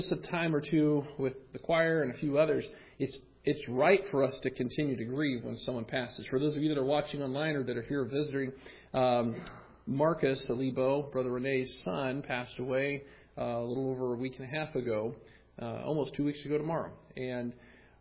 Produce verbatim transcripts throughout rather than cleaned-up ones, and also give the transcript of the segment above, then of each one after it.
a time or two with the choir and a few others, it's it's right for us to continue to grieve when someone passes. For those of you that are watching online or that are here visiting, um, Marcus Alibo, Brother Renee's son, passed away uh, a little over a week and a half ago, uh, almost two weeks ago tomorrow. And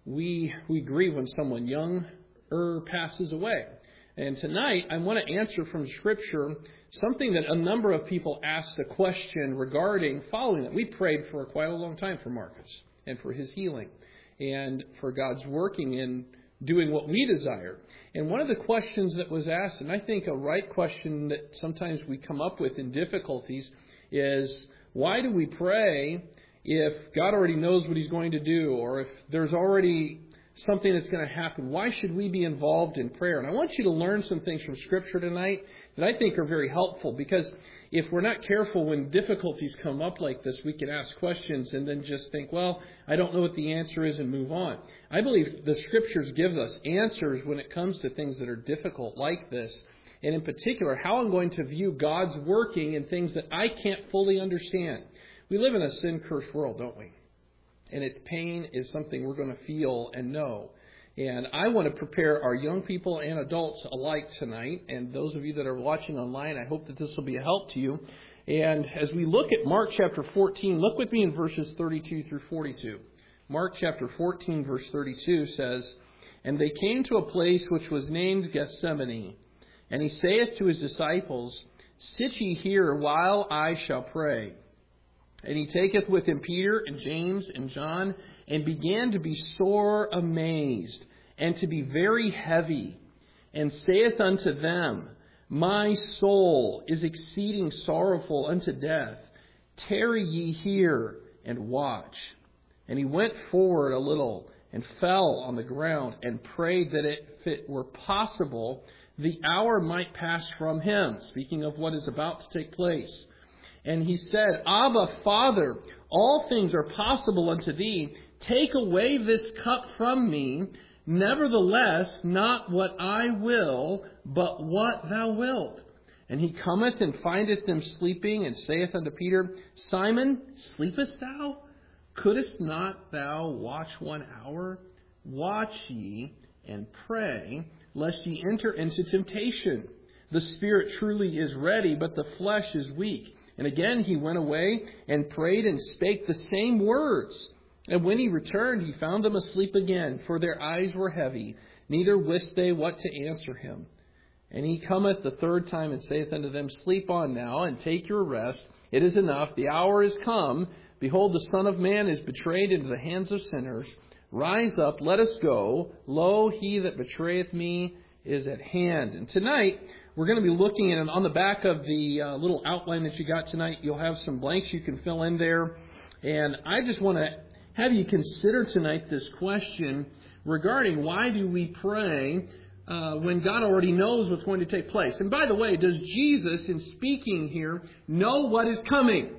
we we grieve when someone younger passes away. And tonight, I want to answer from Scripture something that a number of people asked a question regarding following that. We prayed for quite a long time for Marcus and for his healing and for God's working in doing what we desire. And one of the questions that was asked, and I think a right question that sometimes we come up with in difficulties, is why do we pray if God already knows what He's going to do, or if there's already something that's going to happen? Why should we be involved in prayer? And I want you to learn some things from Scripture tonight that I think are very helpful, because if we're not careful when difficulties come up like this, we can ask questions and then just think, well, I don't know what the answer is, and move on. I believe the Scriptures give us answers when it comes to things that are difficult like this, and in particular, how I'm going to view God's working in things that I can't fully understand. We live in a sin-cursed world, don't we? And its pain is something we're going to feel and know. And I want to prepare our young people and adults alike tonight. And those of you that are watching online, I hope that this will be a help to you. And as we look at Mark chapter fourteen, look with me in verses thirty-two through forty-two. Mark chapter fourteen, verse thirty-two says, "And they came to a place which was named Gethsemane. And he saith to his disciples, Sit ye here while I shall pray. And he taketh with him Peter and James and John, and began to be sore amazed, and to be very heavy, and saith unto them, My soul is exceeding sorrowful unto death. Tarry ye here, and watch. And he went forward a little, and fell on the ground, and prayed that if it were possible, the hour might pass from him." Speaking of what is about to take place. "And he said, Abba, Father, all things are possible unto thee. Take away this cup from me. Nevertheless, not what I will, but what thou wilt. And he cometh and findeth them sleeping, and saith unto Peter, Simon, sleepest thou? Couldest not thou watch one hour? Watch ye and pray, lest ye enter into temptation. The spirit truly is ready, but the flesh is weak. And again he went away and prayed and spake the same words. And when he returned, he found them asleep again, for their eyes were heavy, neither wist they what to answer him. And he cometh the third time and saith unto them, Sleep on now, and take your rest. It is enough. The hour is come. Behold, the Son of Man is betrayed into the hands of sinners. Rise up, let us go. Lo, he that betrayeth me is at hand." And tonight, we're going to be looking at, on the back of the uh, little outline that you got tonight, you'll have some blanks you can fill in there. And I just want to have you consider tonight this question regarding why do we pray uh, when God already knows what's going to take place. And by the way, does Jesus, in speaking here, know what is coming?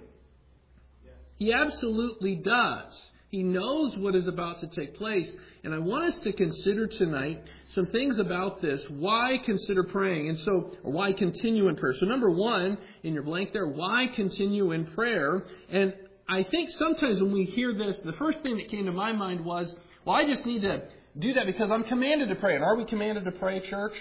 Yes. He absolutely does. He knows what is about to take place. And I want us to consider tonight some things about this. Why consider praying? And so, or why continue in prayer? So number one, in your blank there, why continue in prayer? And I think sometimes when we hear this, the first thing that came to my mind was, well, I just need to do that because I'm commanded to pray. And are we commanded to pray, church?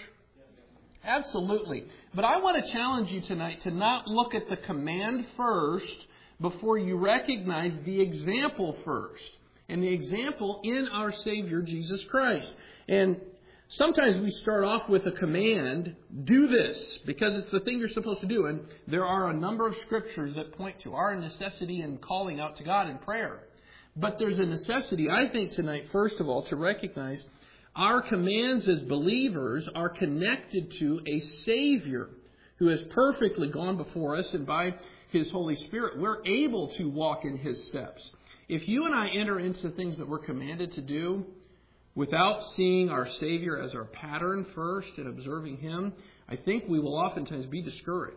Absolutely. But I want to challenge you tonight to not look at the command first before you recognize the example first. And the example in our Savior, Jesus Christ. And sometimes we start off with a command, do this, because it's the thing you're supposed to do. And there are a number of scriptures that point to our necessity in calling out to God in prayer. But there's a necessity, I think, tonight, first of all, to recognize our commands as believers are connected to a Savior who has perfectly gone before us, and by His Holy Spirit, we're able to walk in His steps. If you and I enter into things that we're commanded to do without seeing our Savior as our pattern first and observing Him, I think we will oftentimes be discouraged.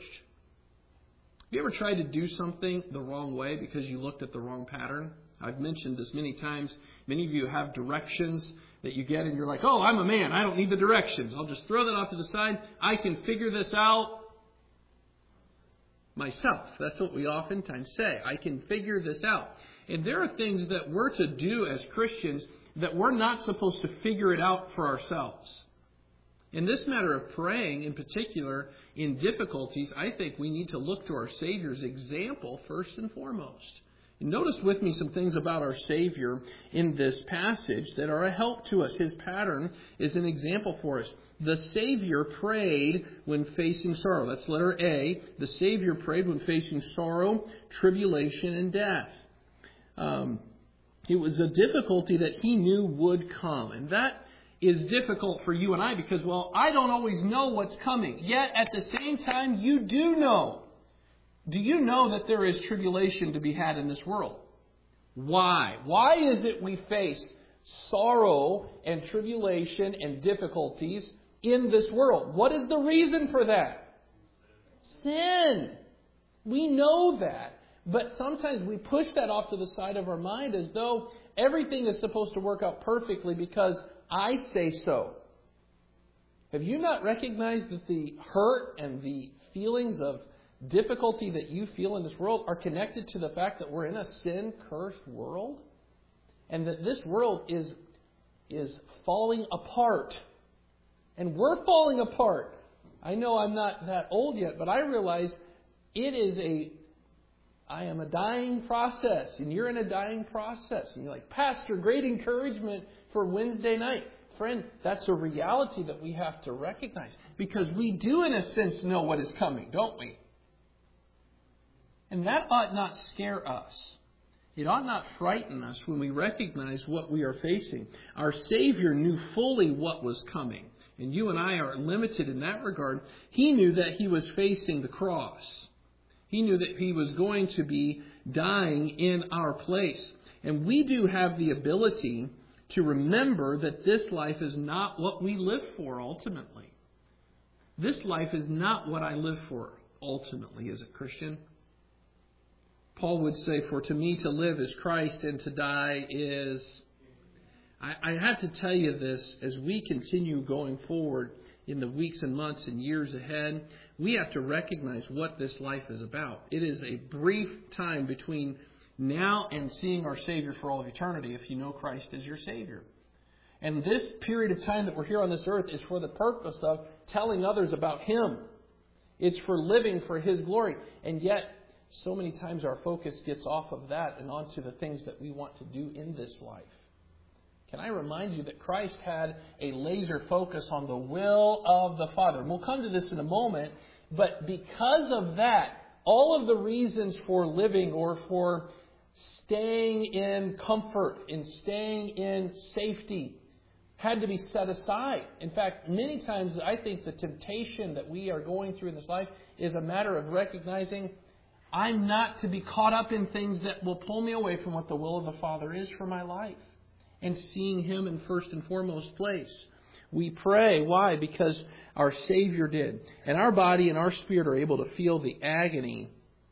Have you ever tried to do something the wrong way because you looked at the wrong pattern? I've mentioned this many times. Many of you have directions that you get and you're like, oh, I'm a man. I don't need the directions. I'll just throw that off to the side. I can figure this out myself. That's what we oftentimes say. I can figure this out. And there are things that we're to do as Christians that we're not supposed to figure it out for ourselves. In this matter of praying, in particular, in difficulties, I think we need to look to our Savior's example first and foremost. And notice with me some things about our Savior in this passage that are a help to us. His pattern is an example for us. The Savior prayed when facing sorrow. That's letter A. The Savior prayed when facing sorrow, tribulation, and death. Um, it was a difficulty that he knew would come. And that is difficult for you and I because, well, I don't always know what's coming. Yet, at the same time, you do know. Do you know that there is tribulation to be had in this world? Why? Why is it we face sorrow and tribulation and difficulties in this world? What is the reason for that? Sin. We know that. But sometimes we push that off to the side of our mind as though everything is supposed to work out perfectly because I say so. Have you not recognized that the hurt and the feelings of difficulty that you feel in this world are connected to the fact that we're in a sin-cursed world? And that this world is, is falling apart. And we're falling apart. I know I'm not that old yet, but I realize it is a, I am a dying process. And you're in a dying process. And you're like, Pastor, great encouragement for Wednesday night. Friend, that's a reality that we have to recognize. Because we do, in a sense, know what is coming, don't we? And that ought not scare us. It ought not frighten us when we recognize what we are facing. Our Savior knew fully what was coming. And you and I are limited in that regard. He knew that He was facing the cross. He knew that He was going to be dying in our place. And we do have the ability to remember that this life is not what we live for ultimately. This life is not what I live for ultimately, is it, Christian? Paul would say, for to me to live is Christ and to die is... I, I have to tell you this, as we continue going forward in the weeks and months and years ahead, we have to recognize what this life is about. It is a brief time between now and seeing our Savior for all of eternity if you know Christ as your Savior. And this period of time that we're here on this earth is for the purpose of telling others about Him. It's for living for His glory. And yet, so many times our focus gets off of that and onto the things that we want to do in this life. Can I remind you that Christ had a laser focus on the will of the Father? And we'll come to this in a moment. But because of that, all of the reasons for living or for staying in comfort and staying in safety had to be set aside. In fact, many times I think the temptation that we are going through in this life is a matter of recognizing I'm not to be caught up in things that will pull me away from what the will of the Father is for my life. And seeing Him in first and foremost place. We pray. Why? Because our Savior did. And our body and our spirit are able to feel the agony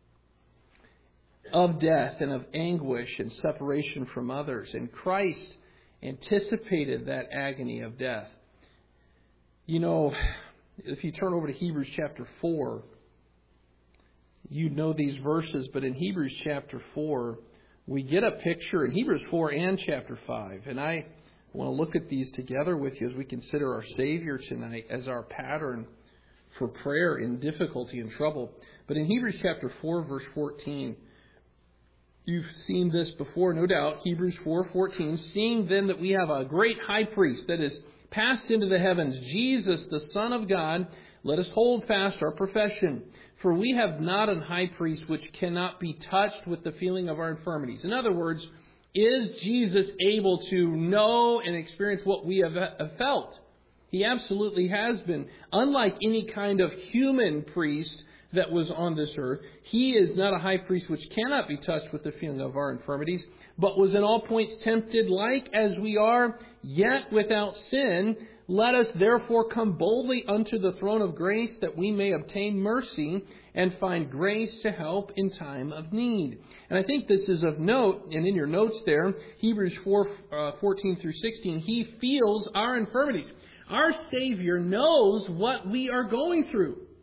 of death and of anguish and separation from others. And Christ anticipated that agony of death. You know, if you turn over to Hebrews chapter four, you know these verses, but in Hebrews chapter four, we get a picture in Hebrews four and chapter five. And I want to look at these together with you as we consider our Savior tonight as our pattern for prayer in difficulty and trouble. But in Hebrews chapter four, verse fourteen, you've seen this before, no doubt. Hebrews four fourteen, seeing then that we have a great high priest that is passed into the heavens, Jesus, the Son of God, let us hold fast our profession. For we have not an high priest which cannot be touched with the feeling of our infirmities. In other words, is Jesus able to know and experience what we have felt? He absolutely has been. Unlike any kind of human priest that was on this earth, He is not a high priest which cannot be touched with the feeling of our infirmities, but was in all points tempted like as we are, yet without sin. Let us therefore come boldly unto the throne of grace, that we may obtain mercy and find grace to help in time of need. And I think this is of note, and in your notes there, Hebrews four, uh, fourteen through sixteen, He feels our infirmities. Our Savior knows what we are going through.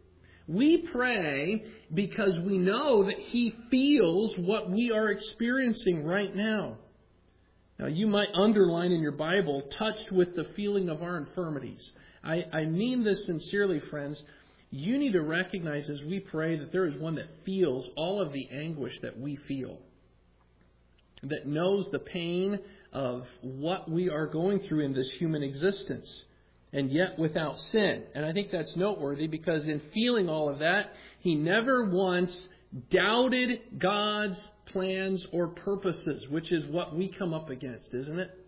We pray because we know that He feels what we are experiencing right now. Now, you might underline in your Bible, touched with the feeling of our infirmities. I, I mean this sincerely, friends. You need to recognize as we pray that there is one that feels all of the anguish that we feel, that knows the pain of what we are going through in this human existence, and yet without sin. And I think that's noteworthy because in feeling all of that, He never once doubted God's plans or purposes, which is what we come up against, isn't it?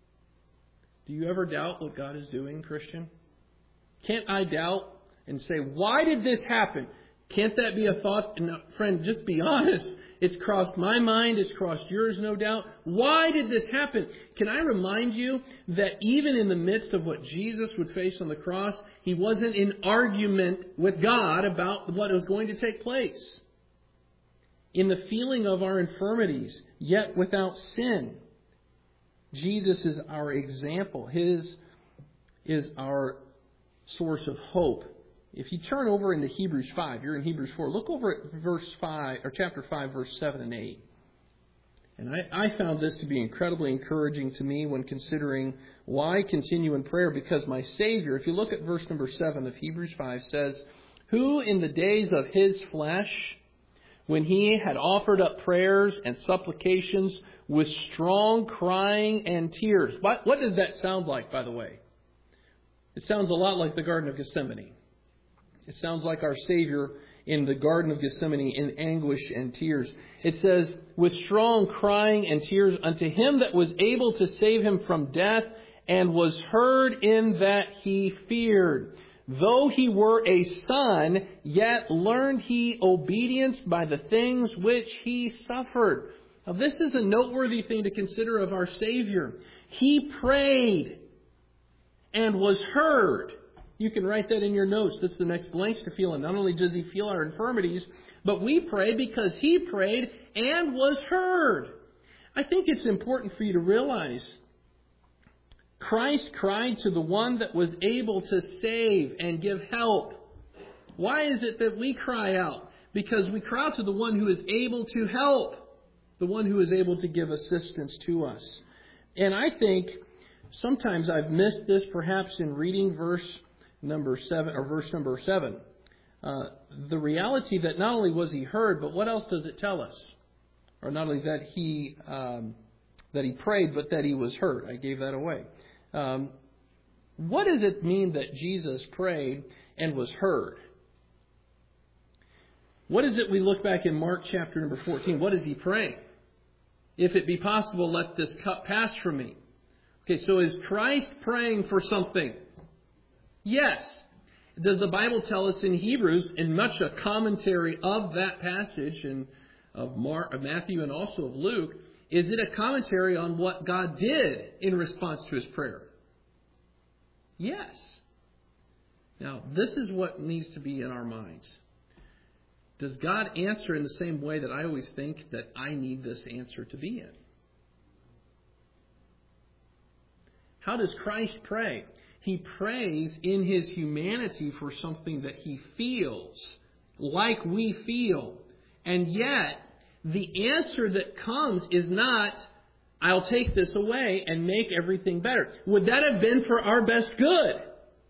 Do you ever doubt what God is doing, Christian? Can't I doubt and say, why did this happen? Can't that be a thought? And friend, just be honest. It's crossed my mind. It's crossed yours, no doubt. Why did this happen? Can I remind you that even in the midst of what Jesus would face on the cross, He wasn't in argument with God about what was going to take place. In the feeling of our infirmities, yet without sin, Jesus is our example. His is our source of hope. If you turn over into Hebrews five, you're in Hebrews four, look over at verse five, or chapter five, verse seven and eight. And I, I found this to be incredibly encouraging to me when considering why continue in prayer, because my Savior, if you look at verse number seven of Hebrews five, says, who in the days of His flesh, when He had offered up prayers and supplications with strong crying and tears. What, what does that sound like, by the way? It sounds a lot like the Garden of Gethsemane. It sounds like our Savior in the Garden of Gethsemane in anguish and tears. It says, with strong crying and tears unto Him that was able to save Him from death, and was heard in that He feared. Though He were a son, yet learned He obedience by the things which He suffered. Now, this is a noteworthy thing to consider of our Savior. He prayed and was heard. You can write that in your notes. That's the next blanks to feel. And not only does He feel our infirmities, but we pray because He prayed and was heard. I think it's important for you to realize Christ cried to the one that was able to save and give help. Why is it that we cry out? Because we cry out to the one who is able to help, the one who is able to give assistance to us. And I think sometimes I've missed this perhaps in reading verse number seven or verse number seven. Uh, the reality that not only was He heard, but what else does it tell us? Or not only that He um, that He prayed, but that He was heard. I gave that away. Um, what does it mean that Jesus prayed and was heard? What is it we look back in Mark chapter number fourteen? What does He pray? If it be possible, let this cup pass from me. Okay, so is Christ praying for something? Yes. Does the Bible tell us in Hebrews, in much a commentary of that passage, and of, Mark, of Matthew and also of Luke, is it a commentary on what God did in response to His prayer? Yes. Now, this is what needs to be in our minds. Does God answer in the same way that I always think that I need this answer to be in? How does Christ pray? He prays in His humanity for something that He feels like we feel. And yet, the answer that comes is not, I'll take this away and make everything better. Would that have been for our best good?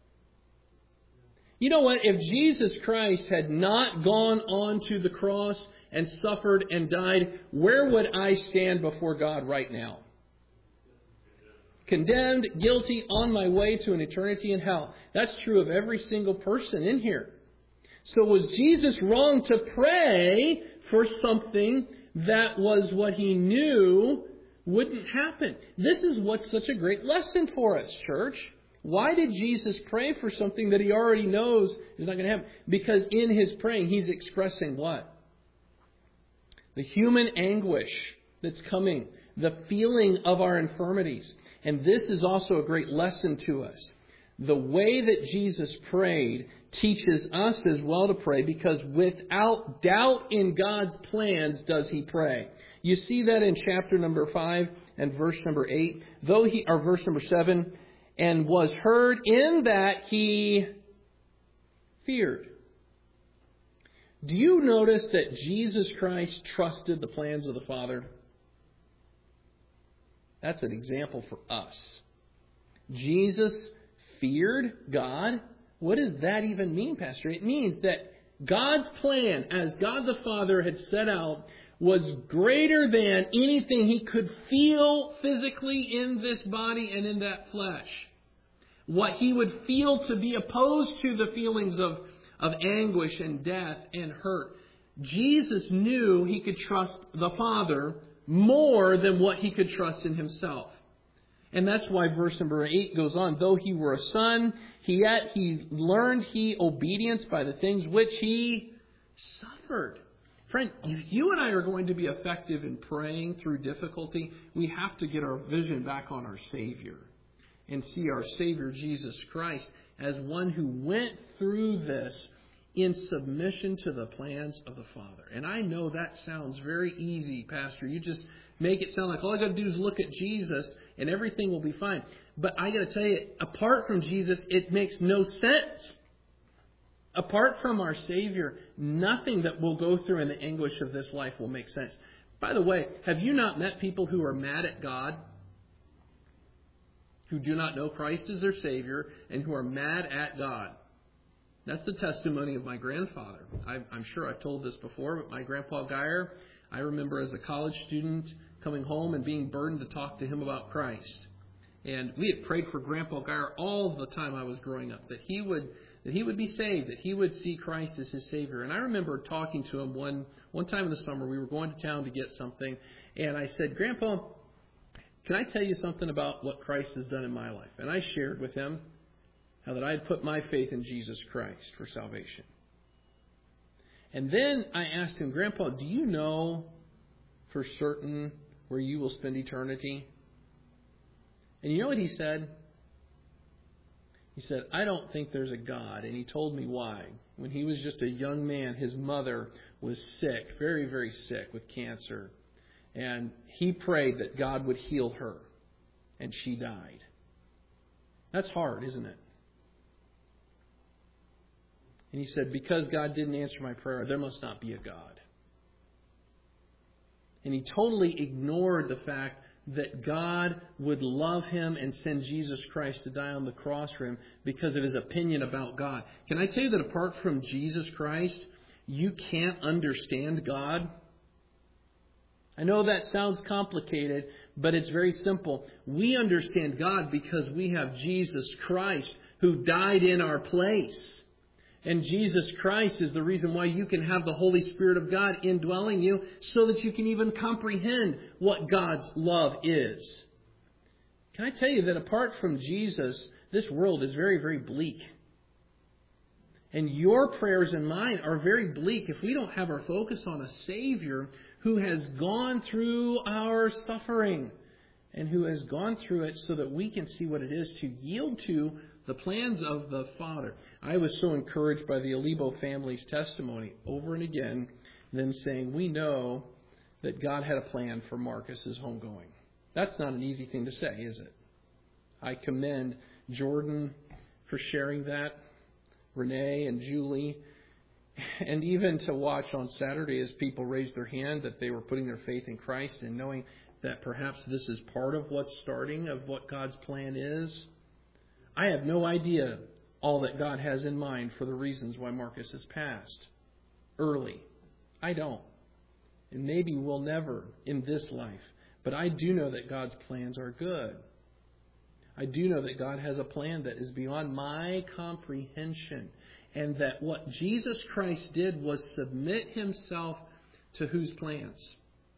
You know what? If Jesus Christ had not gone on to the cross and suffered and died, where would I stand before God right now? Condemned, guilty, on my way to an eternity in hell. That's true of every single person in here. So was Jesus wrong to pray for something that was what He knew wouldn't happen? This is what's such a great lesson for us, church. Why did Jesus pray for something that He already knows is not going to happen? Because in His praying, He's expressing what? The human anguish that's coming, the feeling of our infirmities. And this is also a great lesson to us. The way that Jesus prayed teaches us as well to pray, because without doubt in God's plans does He pray. You see that in chapter number five and verse number eight, though he, or verse number seven, and was heard in that He feared. Do you notice that Jesus Christ trusted the plans of the Father? That's an example for us. Jesus feared God. What does that even mean, Pastor? It means that God's plan, as God the Father had set out, was greater than anything he could feel physically in this body and in that flesh. What he would feel to be opposed to the feelings of, of anguish and death and hurt. Jesus knew he could trust the Father more than what he could trust in himself. And that's why verse number eight goes on. Though he were a son, he yet he learned he obedience by the things which he suffered. Friend, if you and I are going to be effective in praying through difficulty, we have to get our vision back on our Savior and see our Savior Jesus Christ as one who went through this in submission to the plans of the Father. And I know that sounds very easy, Pastor. You just make it sound like all I got to do is look at Jesus and everything will be fine. But I got to tell you, apart from Jesus, it makes no sense. Apart from our Savior, nothing that we'll go through in the anguish of this life will make sense. By the way, have you not met people who are mad at God, who do not know Christ as their Savior, and who are mad at God? That's the testimony of my grandfather. I, I'm sure I've told this before, but my Grandpa Geyer, I remember as a college student coming home and being burdened to talk to him about Christ. And we had prayed for Grandpa Geyer all the time I was growing up, that he would that he would be saved, that he would see Christ as his Savior. And I remember talking to him one, one time in the summer. We were going to town to get something. And I said, Grandpa, can I tell you something about what Christ has done in my life? And I shared with him how that I had put my faith in Jesus Christ for salvation. And then I asked him, Grandpa, do you know for certain where you will spend eternity? And you know what he said? He said, I don't think there's a God. And he told me why. When he was just a young man, his mother was sick, very, very sick with cancer. And he prayed that God would heal her. And she died. That's hard, isn't it? And he said, because God didn't answer my prayer, there must not be a God. And he totally ignored the fact that God would love him and send Jesus Christ to die on the cross for him because of his opinion about God. Can I tell you that apart from Jesus Christ, you can't understand God? I know that sounds complicated, but it's very simple. We understand God because we have Jesus Christ who died in our place. And Jesus Christ is the reason why you can have the Holy Spirit of God indwelling you so that you can even comprehend what God's love is. Can I tell you that apart from Jesus, this world is very, very bleak. And your prayers and mine are very bleak if we don't have our focus on a Savior who has gone through our suffering and who has gone through it so that we can see what it is to yield to the plans of the Father. I was so encouraged by the Alibo family's testimony over and again, them saying, we know that God had a plan for Marcus's homegoing. That's not an easy thing to say, is it? I commend Jordan for sharing that, Renee and Julie, and even to watch on Saturday as people raised their hand that they were putting their faith in Christ and knowing that perhaps this is part of what's starting of what God's plan is. I have no idea all that God has in mind for the reasons why Marcus has passed early. I don't. And maybe we'll never in this life. But I do know that God's plans are good. I do know that God has a plan that is beyond my comprehension. And that what Jesus Christ did was submit himself to whose plans?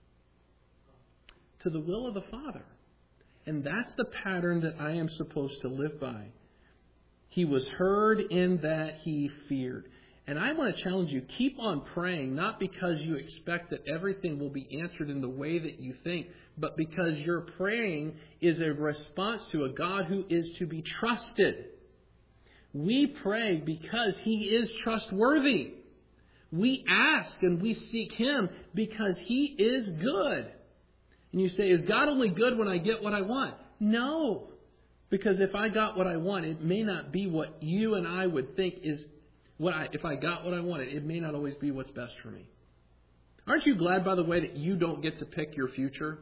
To the will of the Father. And that's the pattern that I am supposed to live by. He was heard in that he feared. And I want to challenge you, keep on praying, not because you expect that everything will be answered in the way that you think, but because your praying is a response to a God who is to be trusted. We pray because he is trustworthy. We ask and we seek him because he is good. And you say, is God only good when I get what I want? No. Because if I got what I want, it may not be what you and I would think is what I, if I got what I wanted, it may not always be what's best for me. Aren't you glad, by the way, that you don't get to pick your future?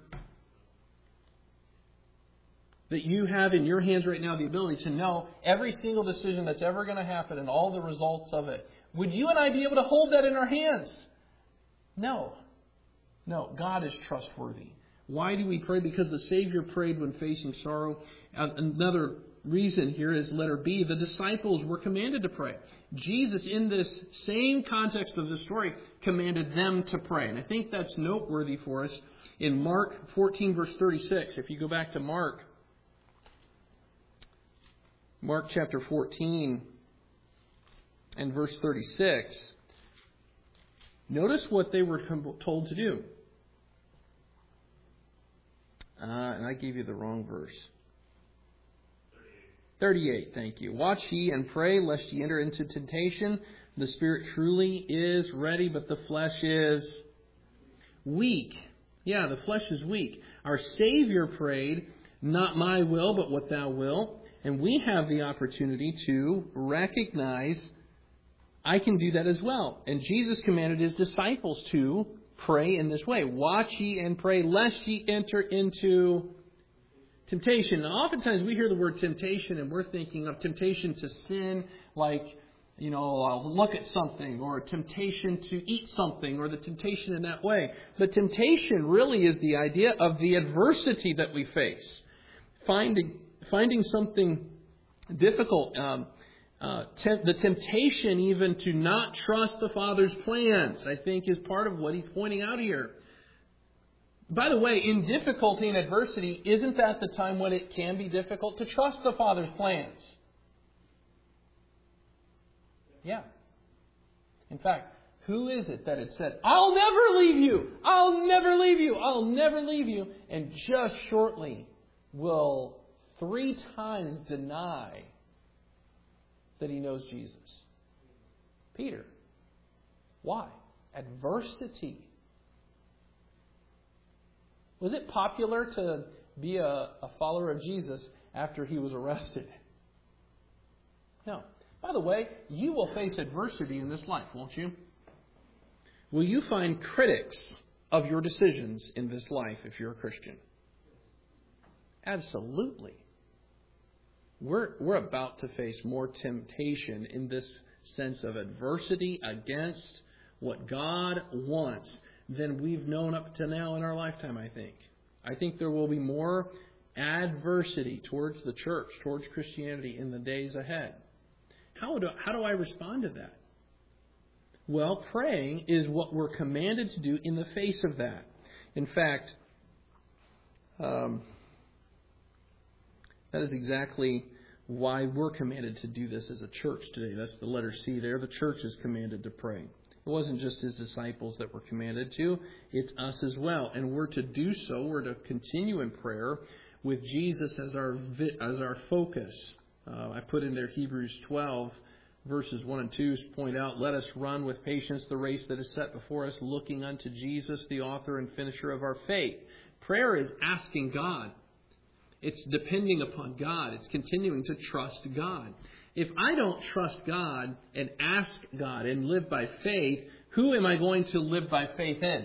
That you have in your hands right now the ability to know every single decision that's ever going to happen and all the results of it. Would you and I be able to hold that in our hands? No. No, God is trustworthy. Why do we pray? Because the Savior prayed when facing sorrow. Another reason here is letter B. The disciples were commanded to pray. Jesus, in this same context of the story, commanded them to pray. And I think that's noteworthy for us in Mark fourteen, verse thirty-six. If you go back to Mark, Mark chapter fourteen and verse thirty-six, notice what they were told to do. Uh, and I gave you the wrong verse. thirty-eight, thank you. Watch ye and pray, lest ye enter into temptation. The spirit truly is ready, but the flesh is weak. Yeah, the flesh is weak. Our Savior prayed, not my will, but what thou wilt. And we have the opportunity to recognize, I can do that as well. And Jesus commanded His disciples to pray in this way. Watch ye and pray, lest ye enter into temptation. Now, oftentimes we hear the word temptation and we're thinking of temptation to sin, like, you know, I'll look at something, or temptation to eat something, or the temptation in that way. But temptation really is the idea of the adversity that we face. Finding finding something difficult. Um, uh, te- the temptation even to not trust the Father's plans, I think, is part of what He's pointing out here. By the way, in difficulty and adversity, isn't that the time when it can be difficult to trust the Father's plans? Yeah. In fact, who is it that had said, I'll never leave you, I'll never leave you, I'll never leave you, and just shortly will three times deny that he knows Jesus? Peter. Why? Adversity. Was it popular to be a, a follower of Jesus after he was arrested? No. By the way, you will face adversity in this life, won't you? Will you find critics of your decisions in this life if you're a Christian? Absolutely. We're, we're about to face more temptation in this sense of adversity against what God wants than we've known up to now in our lifetime, I think. I think there will be more adversity towards the church, towards Christianity in the days ahead. How do, how do I respond to that? Well, praying is what we're commanded to do in the face of that. In fact, um, that is exactly why we're commanded to do this as a church today. That's the letter C there. The church is commanded to pray. It wasn't just His disciples that were commanded to. It's us as well. And we're to do so. We're to continue in prayer with Jesus as our as our focus. Uh, I put in there Hebrews twelve, verses one and two point out, let us run with patience the race that is set before us, looking unto Jesus, the author and finisher of our faith. Prayer is asking God. It's depending upon God. It's continuing to trust God. If I don't trust God and ask God and live by faith, who am I going to live by faith in?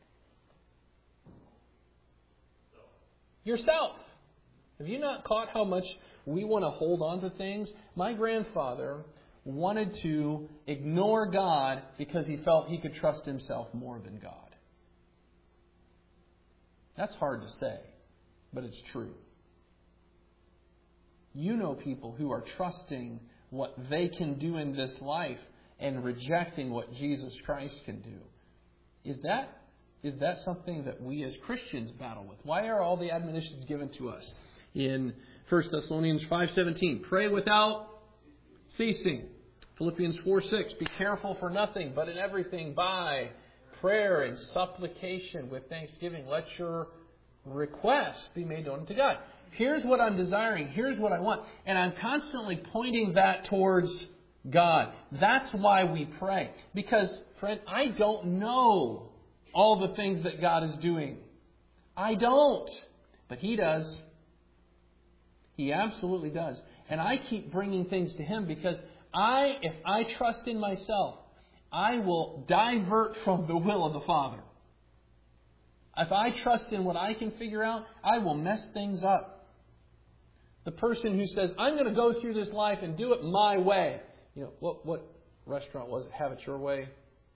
Yourself. Have you not caught how much we want to hold on to things? My grandfather wanted to ignore God because he felt he could trust himself more than God. That's hard to say, but it's true. You know people who are trusting what they can do in this life and rejecting what Jesus Christ can do. Is that is that something that we as Christians battle with? Why are all the admonitions given to us in First Thessalonians five seventeen? Pray without ceasing. Philippians four six. Be careful for nothing, but in everything by prayer and supplication with thanksgiving, let your requests be made known to God. Here's what I'm desiring. Here's what I want. And I'm constantly pointing that towards God. That's why we pray. Because, friend, I don't know all the things that God is doing. I don't. But He does. He absolutely does. And I keep bringing things to Him because I, if I trust in myself, I will divert from the will of the Father. If I trust in what I can figure out, I will mess things up. The person who says, I'm going to go through this life and do it my way. You know, what, what restaurant was it? Have it your way?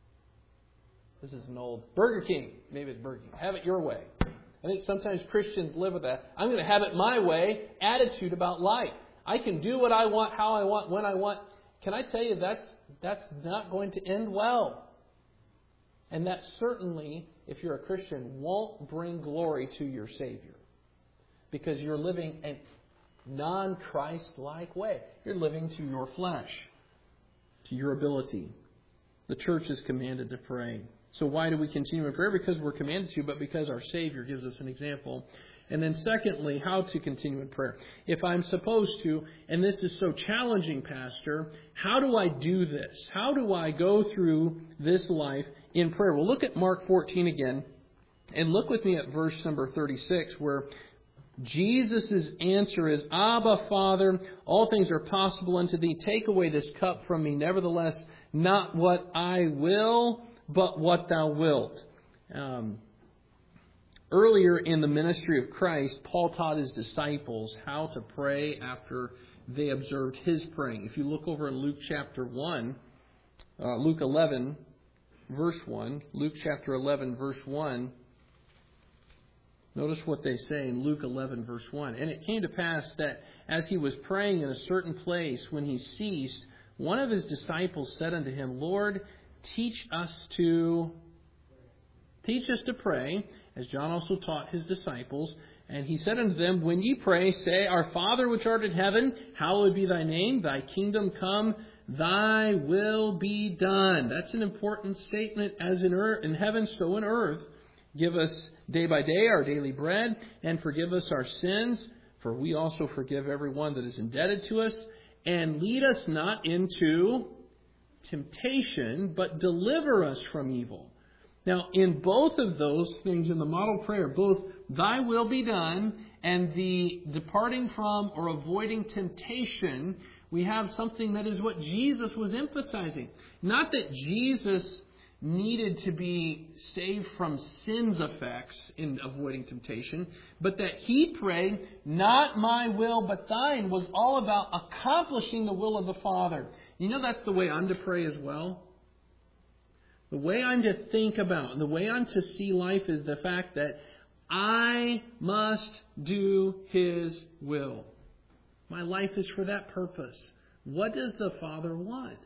This is an old Burger King. Maybe it's Burger King. Have it your way. I think sometimes Christians live with that. I'm going to have it my way attitude about life. I can do what I want, how I want, when I want. Can I tell you that's that's not going to end well? And that certainly, if you're a Christian, won't bring glory to your Savior. Because you're living a non-Christ-like way. You're living to your flesh, to your ability. The church is commanded to pray. So why do we continue in prayer? Because we're commanded to, but because our Savior gives us an example. And then secondly, how to continue in prayer. If I'm supposed to, and this is so challenging, Pastor, how do I do this? How do I go through this life in prayer? Well, look at Mark fourteen again, and look with me at verse number thirty-six, where Jesus' answer is, Abba, Father, all things are possible unto Thee. Take away this cup from me. Nevertheless, not what I will, but what Thou wilt. Um, earlier in the ministry of Christ, Paul taught his disciples how to pray after they observed his praying. If you look over in Luke chapter one, uh, Luke eleven, verse one, Luke chapter eleven, verse one, notice what they say in Luke eleven, verse one. And it came to pass that as he was praying in a certain place, when he ceased, one of his disciples said unto him, Lord, teach us to teach us to pray, as John also taught his disciples. And he said unto them, When ye pray, say, Our Father which art in heaven, hallowed be thy name, thy kingdom come, thy will be done. That's an important statement, as in earth, in heaven, so in earth. Give us day by day our daily bread, and forgive us our sins, for we also forgive everyone that is indebted to us. And lead us not into temptation, but deliver us from evil. Now, in both of those things in the model prayer, both thy will be done and the departing from or avoiding temptation, we have something that is what Jesus was emphasizing. Not that Jesus needed to be saved from sin's effects in avoiding temptation, but that he prayed, not my will, but thine, was all about accomplishing the will of the Father. You know that's the way I'm to pray as well? The way I'm to think about and the way I'm to see life is the fact that I must do His will. My life is for that purpose. What does the Father want?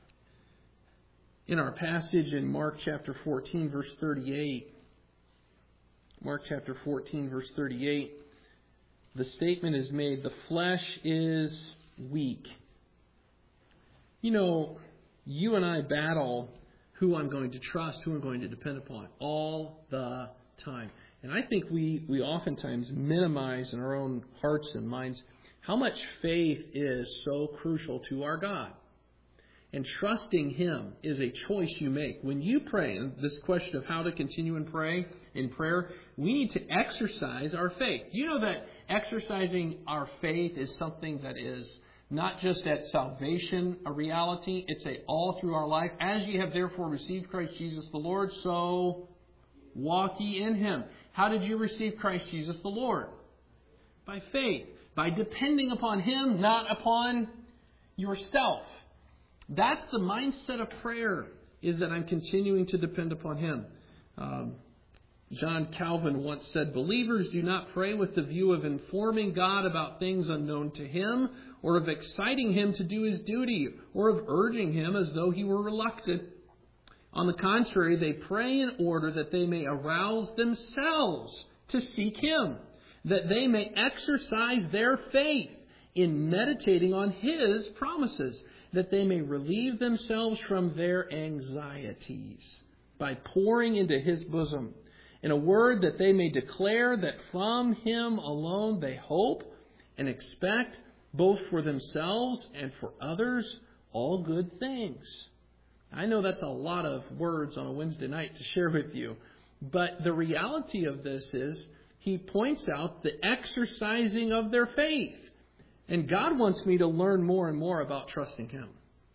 In our passage in Mark chapter fourteen, verse thirty-eight, Mark chapter fourteen, verse thirty-eight, the statement is made, the flesh is weak. You know, you and I battle who I'm going to trust, who I'm going to depend upon all the time. And I think we, we oftentimes minimize in our own hearts and minds how much faith is so crucial to our God. And trusting Him is a choice you make. When you pray, and this question of how to continue in pray in prayer, we need to exercise our faith. You know that exercising our faith is something that is not just at salvation a reality, it's a all through our life. As ye have therefore received Christ Jesus the Lord, so walk ye in Him. How did you receive Christ Jesus the Lord? By faith. By depending upon Him, not upon yourself. That's the mindset of prayer, is that I'm continuing to depend upon Him. Um, John Calvin once said, believers do not pray with the view of informing God about things unknown to Him, or of exciting Him to do His duty, or of urging Him as though He were reluctant. On the contrary, they pray in order that they may arouse themselves to seek Him, that they may exercise their faith in meditating on His promises, that they may relieve themselves from their anxieties by pouring into His bosom. In a word, that they may declare that from Him alone they hope and expect, both for themselves and for others, all good things. I know that's a lot of words on a Wednesday night to share with you, but the reality of this is he points out the exercising of their faith. And God wants me to learn more and more about trusting Him.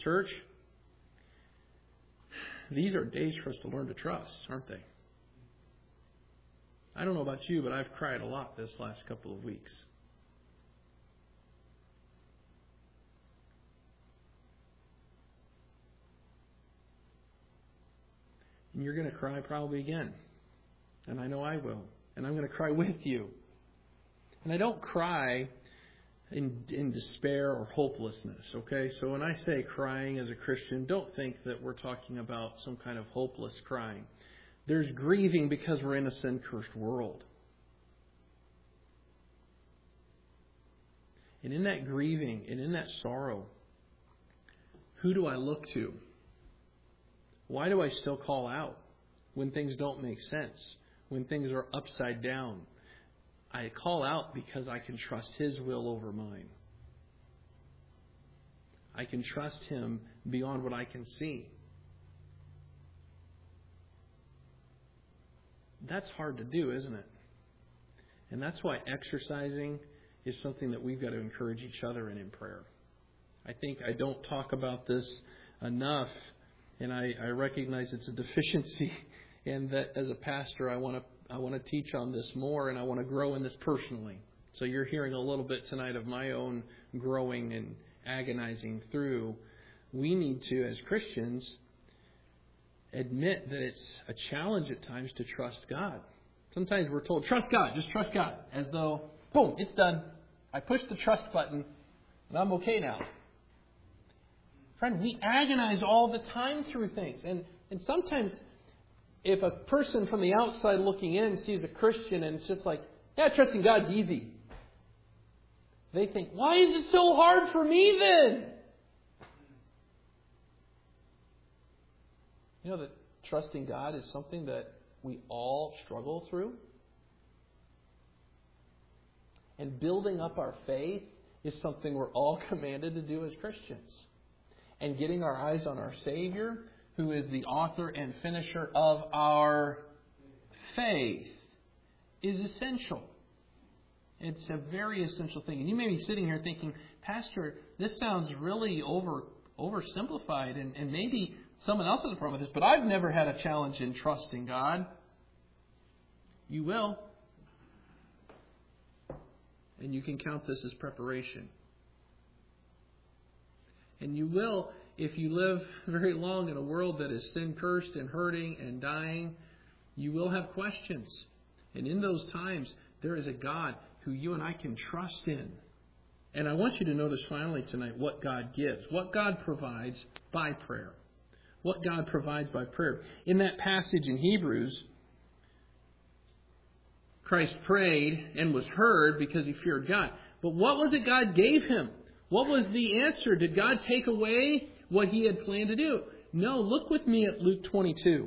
Church, these are days for us to learn to trust, aren't they? I don't know about you, but I've cried a lot this last couple of weeks. And you're going to cry probably again. And I know I will. And I'm going to cry with you. And I don't cry in, in despair or hopelessness, okay? So when I say crying as a Christian, don't think that we're talking about some kind of hopeless crying. There's grieving because we're in a sin-cursed world. And in that grieving and in that sorrow, who do I look to? Why do I still call out when things don't make sense, when things are upside down? I call out because I can trust His will over mine. I can trust Him beyond what I can see. That's hard to do, isn't it? And that's why exercising is something that we've got to encourage each other in in prayer. I think I don't talk about this enough, and I, I recognize it's a deficiency, and that as a pastor I want to I want to teach on this more, and I want to grow in this personally. So you're hearing a little bit tonight of my own growing and agonizing through. We need to, as Christians, admit that it's a challenge at times to trust God. Sometimes we're told, trust God, just trust God, as though, boom, it's done. I pushed the trust button, and I'm okay now. Friend, we agonize all the time through things. And, and sometimes if a person from the outside looking in sees a Christian and it's just like, yeah, trusting God's easy. They think, why is it so hard for me then? You know that trusting God is something that we all struggle through. And building up our faith is something we're all commanded to do as Christians. And getting our eyes on our Savior, who is the author and finisher of our faith, is essential. It's a very essential thing. And you may be sitting here thinking, Pastor, this sounds really over oversimplified, and, and maybe someone else has a problem with this, but I've never had a challenge in trusting God. You will. And you can count this as preparation. And you will if you live very long in a world that is sin-cursed and hurting and dying. You will have questions. And in those times, there is a God who you and I can trust in. And I want you to notice finally tonight what God gives, what God provides by prayer. What God provides by prayer. In that passage in Hebrews, Christ prayed and was heard because He feared God. But what was it God gave Him? What was the answer? Did God take away what He had planned to do? No, look with me at Luke twenty-two.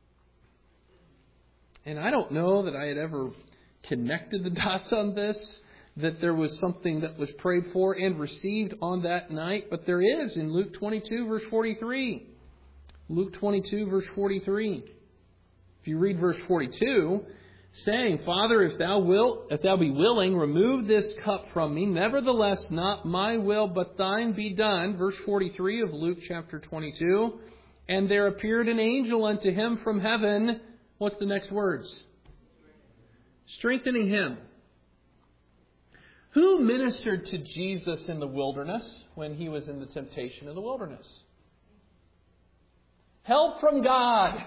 And I don't know that I had ever connected the dots on this, that there was something that was prayed for and received on that night, but there is in Luke twenty-two, verse forty-three. Luke twenty-two, verse forty-three. If you read verse forty-two, saying, Father, if thou wilt, if thou be willing, remove this cup from me. Nevertheless, not my will, but thine be done. Verse forty-three of Luke chapter twenty-two. And there appeared an angel unto him from heaven. What's the next words? Strengthening him. Who ministered to Jesus in the wilderness when He was in the temptation of the wilderness? Help from God.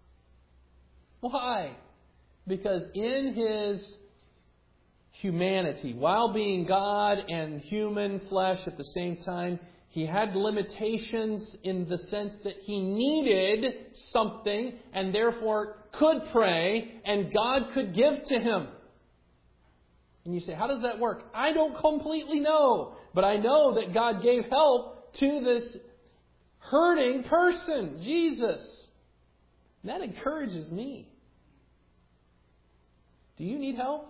Why? Because in His humanity, while being God and human flesh at the same time, He had limitations in the sense that He needed something and therefore could pray and God could give to Him. And you say, how does that work? I don't completely know. But I know that God gave help to this hurting person, Jesus. And that encourages me. Do you need help?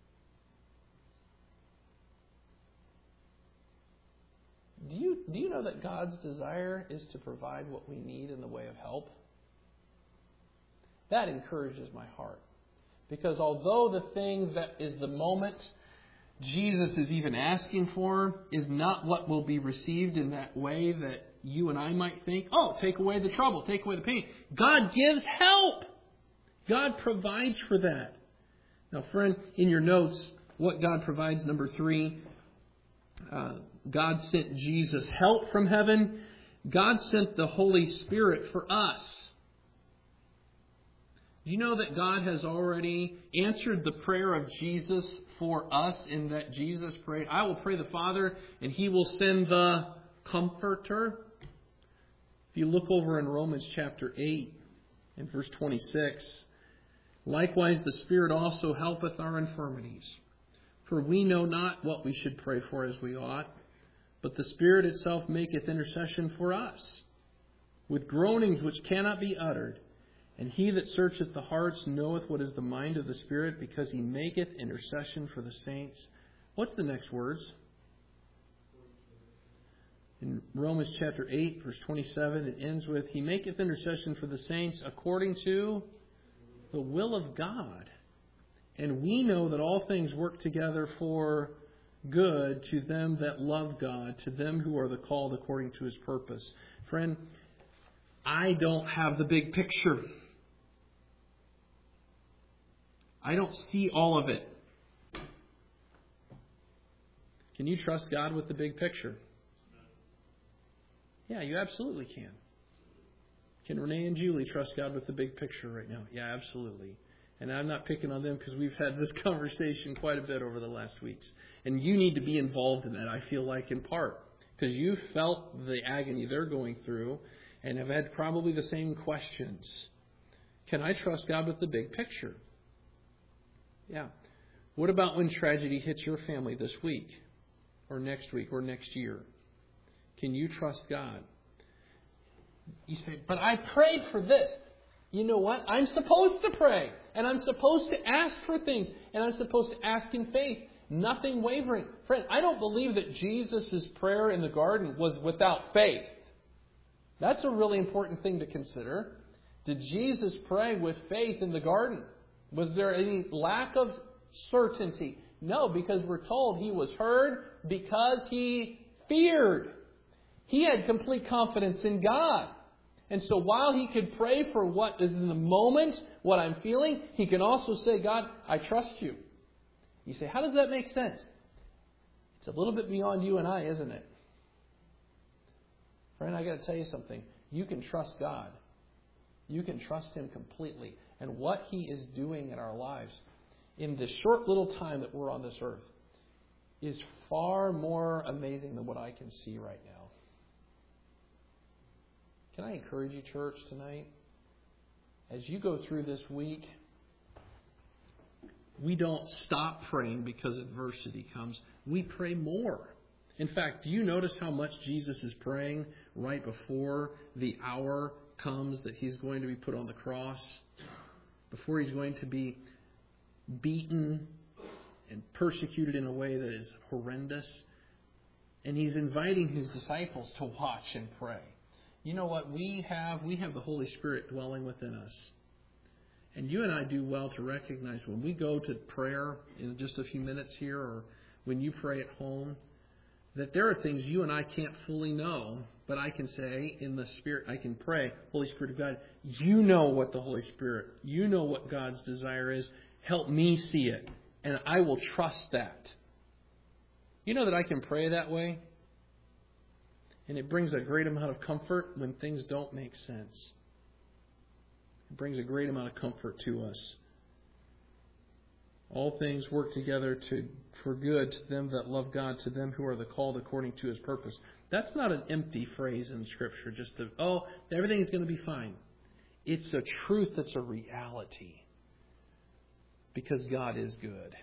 Do you, do you know that God's desire is to provide what we need in the way of help? That encourages my heart. Because although the thing that is the moment Jesus is even asking for is not what will be received in that way that you and I might think, oh, take away the trouble, take away the pain. God gives help. God provides for that. Now, friend, in your notes, what God provides, number three, uh, God sent Jesus help from heaven. God sent the Holy Spirit for us. Do you know that God has already answered the prayer of Jesus for us in that Jesus prayed, I will pray the Father and He will send the Comforter? If you look over in Romans chapter eight and verse twenty-six, likewise the Spirit also helpeth our infirmities. For we know not what we should pray for as we ought, but the Spirit itself maketh intercession for us, with groanings which cannot be uttered. And He that searcheth the hearts knoweth what is the mind of the Spirit, because He maketh intercession for the saints. What's the next words? In Romans chapter eight, verse twenty-seven, it ends with, He maketh intercession for the saints according to the will of God. And we know that all things work together for good to them that love God, to them who are the called according to His purpose. Friend, I don't have the big picture. I don't see all of it. Can you trust God with the big picture? Yeah, you absolutely can. Can Renee and Julie trust God with the big picture right now? Yeah, absolutely. And I'm not picking on them because we've had this conversation quite a bit over the last weeks. And you need to be involved in that, I feel like, in part. Because you felt the agony they're going through and have had probably the same questions. Can I trust God with the big picture? Yeah. What about when tragedy hits your family this week or next week or next year? Can you trust God? You say, but I prayed for this. You know what? I'm supposed to pray. And I'm supposed to ask for things. And I'm supposed to ask in faith. Nothing wavering. Friend, I don't believe that Jesus' prayer in the garden was without faith. That's a really important thing to consider. Did Jesus pray with faith in the garden? Was there any lack of certainty? No, because we're told He was heard because He feared. He had complete confidence in God. And so while he could pray for what is in the moment, what I'm feeling, he can also say, God, I trust you. You say, how does that make sense? It's a little bit beyond you and I, isn't it? Friend, I got to tell you something. You can trust God. You can trust Him completely. And what He is doing in our lives in this short little time that we're on this earth is far more amazing than what I can see right now. Can I encourage you, church, tonight? As you go through this week, we don't stop praying because adversity comes. We pray more. In fact, do you notice how much Jesus is praying right before the hour comes that He's going to be put on the cross? Before He's going to be beaten and persecuted in a way that is horrendous. And He's inviting His disciples to watch and pray. You know what we have? We have the Holy Spirit dwelling within us. And you and I do well to recognize when we go to prayer in just a few minutes here, or when you pray at home, that there are things you and I can't fully know, but I can say in the Spirit, I can pray, Holy Spirit of God, you know what the Holy Spirit, you know what God's desire is. Help me see it, and I will trust that. You know that I can pray that way? And it brings a great amount of comfort when things don't make sense. It brings a great amount of comfort to us. All things work together to for good to them that love God, to them who are the called according to His purpose. That's not an empty phrase in Scripture, just to, oh, everything is going to be fine. It's a truth that's a reality. Because God is good.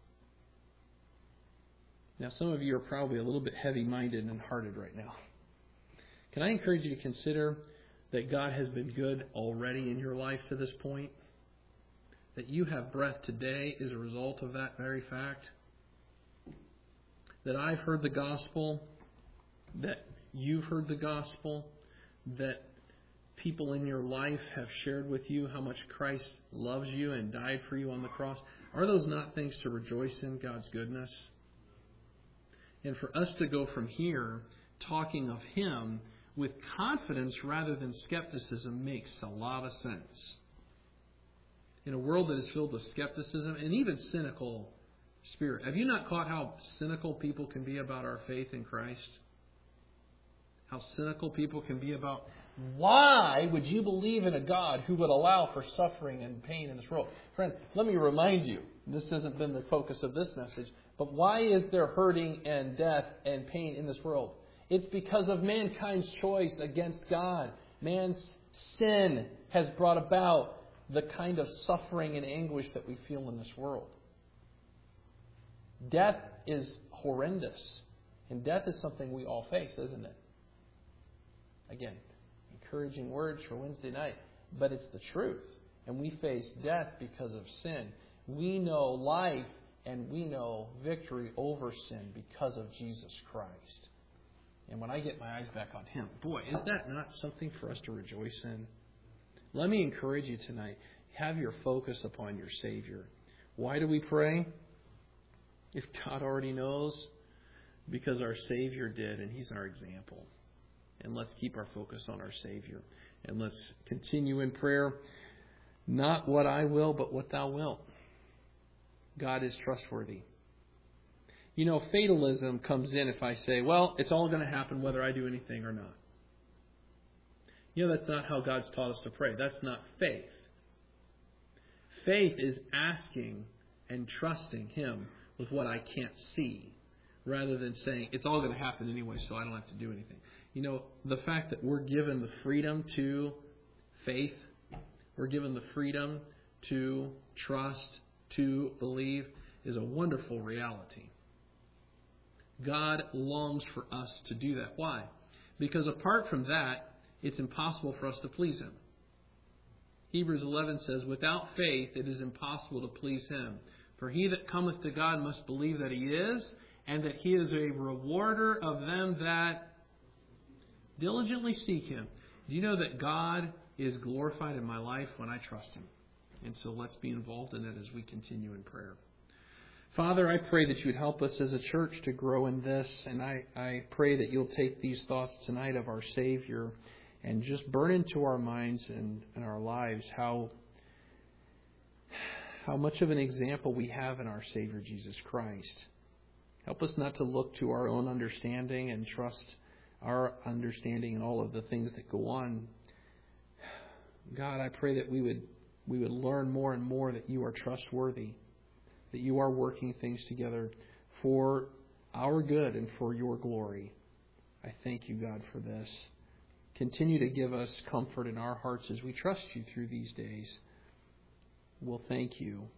Now, some of you are probably a little bit heavy-minded and hearted right now. Can I encourage you to consider that God has been good already in your life to this point? That you have breath today is a result of that very fact? That I've heard the gospel, that you've heard the gospel, that people in your life have shared with you how much Christ loves you and died for you on the cross. Are those not things to rejoice in, God's goodness? And for us to go from here talking of Him with confidence rather than skepticism makes a lot of sense. In a world that is filled with skepticism and even cynical spirit. Have you not caught how cynical people can be about our faith in Christ? How cynical people can be about, why would you believe in a God who would allow for suffering and pain in this world? Friend, let me remind you, this hasn't been the focus of this message, but why is there hurting and death and pain in this world? It's because of mankind's choice against God. Man's sin has brought about the kind of suffering and anguish that we feel in this world. Death is horrendous. And death is something we all face, isn't it? Again, encouraging words for Wednesday night. But it's the truth. And we face death because of sin. We know life and we know victory over sin because of Jesus Christ. And when I get my eyes back on Him, boy, is that not something for us to rejoice in? Let me encourage you tonight. Have your focus upon your Savior. Why do we pray? If God already knows, because our Savior did, and He's our example. And let's keep our focus on our Savior. And let's continue in prayer. Not what I will, but what Thou wilt. God is trustworthy. You know, fatalism comes in if I say, well, it's all going to happen whether I do anything or not. You know, that's not how God's taught us to pray. That's not faith. Faith is asking and trusting Him with what I can't see, rather than saying, it's all going to happen anyway, so I don't have to do anything. You know, the fact that we're given the freedom to faith, we're given the freedom to trust, to believe, is a wonderful reality. God longs for us to do that. Why? Because apart from that, it's impossible for us to please Him. Hebrews eleven says, without faith it is impossible to please Him. For he that cometh to God must believe that He is, and that He is a rewarder of them that diligently seek Him. Do you know that God is glorified in my life when I trust Him? And so let's be involved in it as we continue in prayer. Father, I pray that you would help us as a church to grow in this. And I, I pray that you'll take these thoughts tonight of our Savior and just burn into our minds and, and our lives how, how much of an example we have in our Savior, Jesus Christ. Help us not to look to our own understanding and trust our understanding and all of the things that go on. God, I pray that we would we would learn more and more that you are trustworthy, that you are working things together for our good and for your glory. I thank you, God, for this. Continue to give us comfort in our hearts as we trust you through these days. We'll thank you